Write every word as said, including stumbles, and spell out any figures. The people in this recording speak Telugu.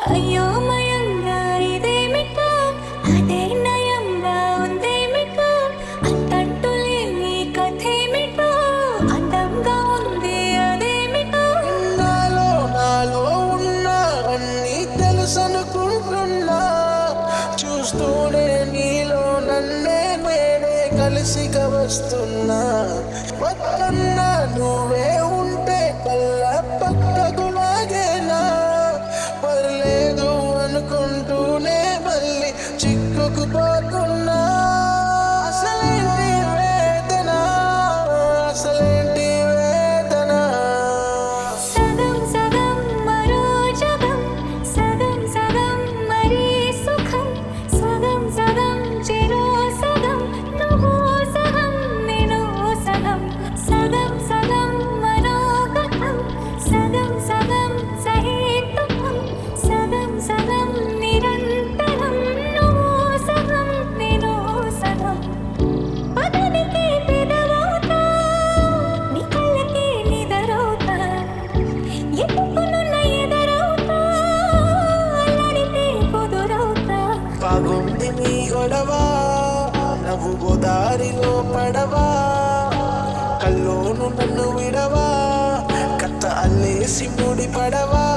అయోమయంగా ఇదేమిటో అదే నయంగా ఉందేమిటో అంతంటూ లేని కథేమిటో అందంగా ఉంది అదేమిటో నాలో నాలో ఉన్నా అన్నీ తెలుసనుకుంటున్నా చూస్తూనే నీలో నన్నే నేనే కలిసిగా వస్తున్నా పక్కన్నా నువ్వే ఉంటే కళ్ళ పక్కకు లాగేనా పర్లేదు అనుకుంటూనే మళ్ళీ చిక్కుకుపోతున్నా అసలేంటి వేదన అసలేంటి వేదన సగం సగం మరో జగం సగం సగం మరీ సుఖం సగం సగం చెరో సగం నువ్వు సగం నేను సగం సగం సగం మనోగతం సగం సగం సహేతుకం సగం సగం నిరంతరం నువ్వు సగం నేను సగం పదనికి పెదవవుతా నీ కళ్ళకి నిదరవుతా ఎత్తుకునున్న ఎదరవుతా అల్లడితే కుదురవుతా బాగుంది నీ గొడవ నవ్వు గోదారిలో పడవా కల్లోను నన్ను విడవా కథ అల్లేసి ముడి పడవా